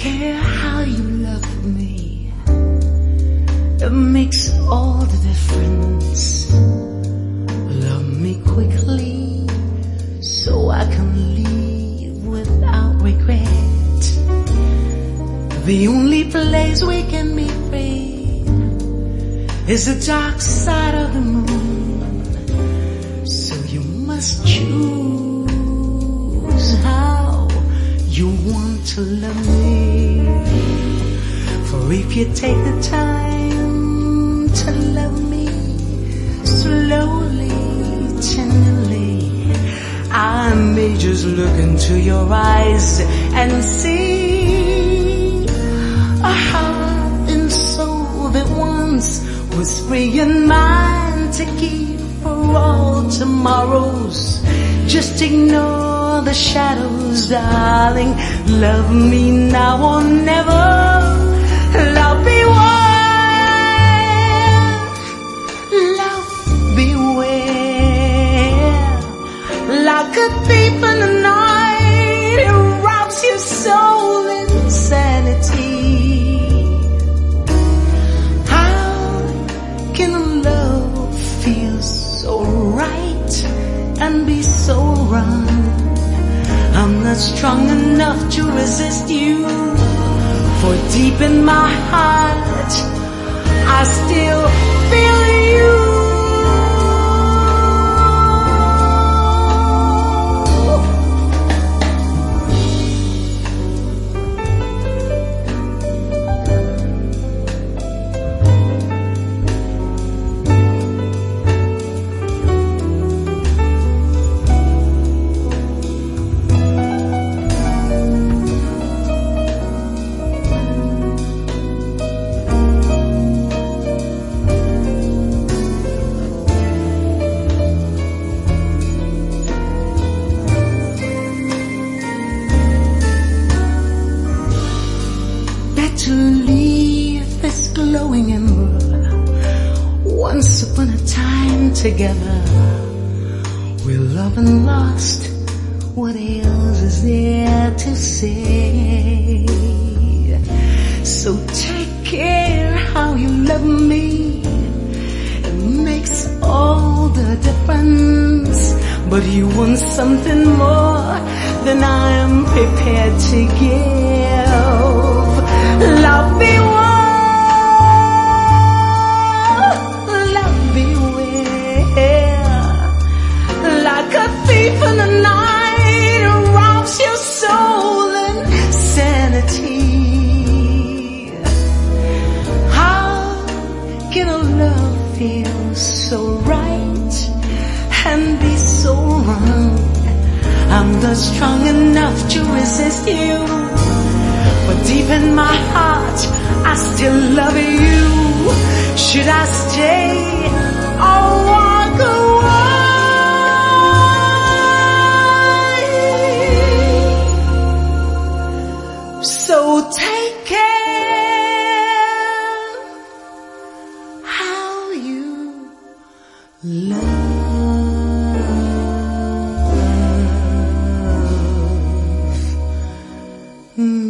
care how you love me. It makes all the difference. Love me quickly so I can leave without regret. The only place we can be free is the dark side of the moon. So you must choose how you want to love me. For if you take the time to love me slowly, tenderly, I may just look into your eyes and see a heart and soul that once was free and mine to keep for all tomorrows. Just ignore the shadows, darling. Love me now or never. Love beware. Love beware. Like a thief in the night, it robs your soul insanity. How can love feel so right and be so wrong? I'm not strong enough to resist you, for deep in my heart I still feel you. To leave this glowing ember. Once upon a time together, we're loved and lost. What else is there to say? So take care how you love me. It makes all the difference. But you want something more than I am prepared to give. Love beware, love beware. Like a thief in the night, it robs your soul insanity. How can a love feel so right and be so wrong? I'm not strong enough to resist you, but deep in my heart, I still love you. Should I stay or walk away? So take care how you love me.